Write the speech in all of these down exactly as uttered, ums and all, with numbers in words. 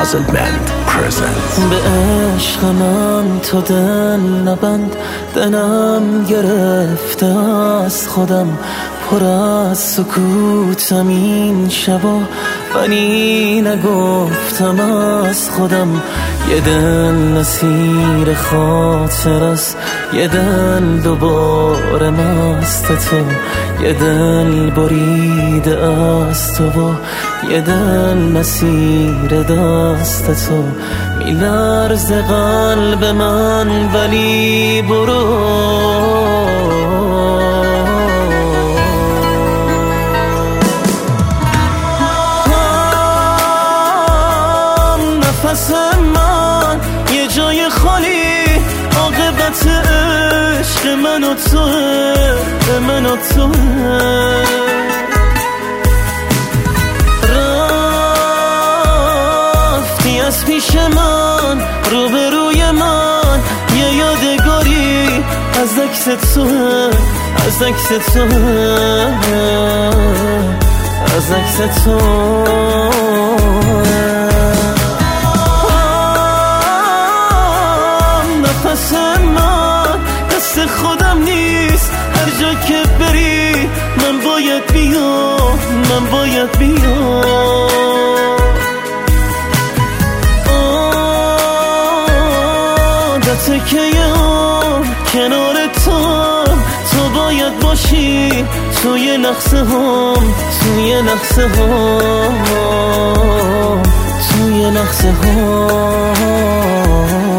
Puzzle Band presents. به عشق من تو دل نبند، دلم گرفته از خودم، پر از سکوتم این شبا، ولی نگفتم از خودم. یه دل نسیر خاطر است، یه دل دوباره مست تو، یه دل بریده از تو و یه دل نسیر دست تو. میلرزه قلب من ولی برو، نفس من یه جای خالی، عاقبت عشق من و توه، من و توه. رفتی از پیش من، روبروی من، یه یادگاری از عکس توه، از عکس توه، از عکس توه. نفس من دست خودم نیست، هر جا که بری من باید بیام، من باید بیام. عادته که یام کنار تو، تو باید باشی توی نقصه هم، توی نقصه هم، توی نقصه هم.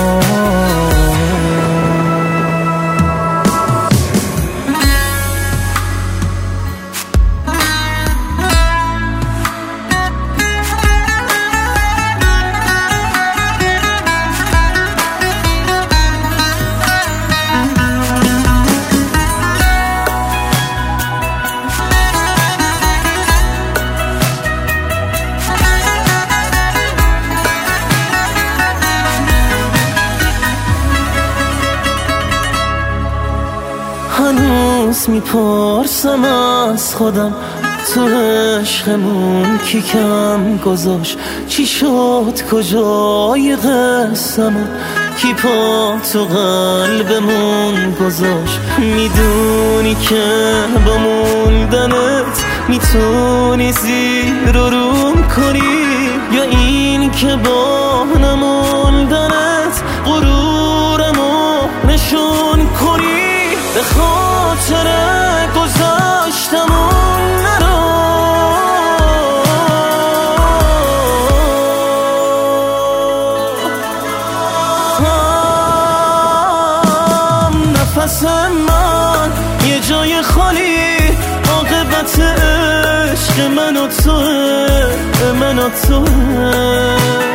هنوز میپرسم از خودم، تو عشقمون کی کم گذاشت؟ چی شد کجای قسمون؟ کی پا تو قلبمون گذاشت؟ میدونی که با موندنت میتونی زیر و روم کنی، یا این که با نموندنت غرورمو نشون کنی؟ به خاطر گذاشتمون نرو، هم نفس من یه جای خالی، عاقبت عشق من و توه، من و توه.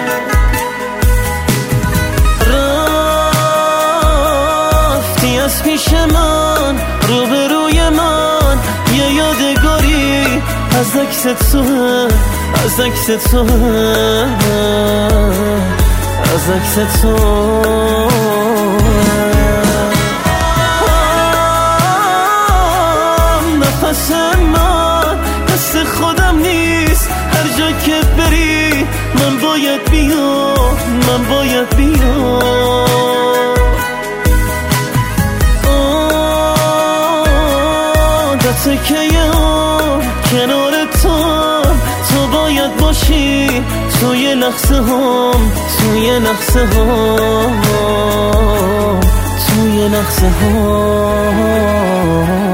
از پیش من، روبروی من، یه یادگاری از عکس توه، از عکس توه، از عکس توه. نفس من دست خودم نیست، هر جا که بری من باید بیام، من باید بیام. عادته که یام کنار تو، تو باید باشی توی نقصه هم، توی نقصه هم، توی نقصه هم.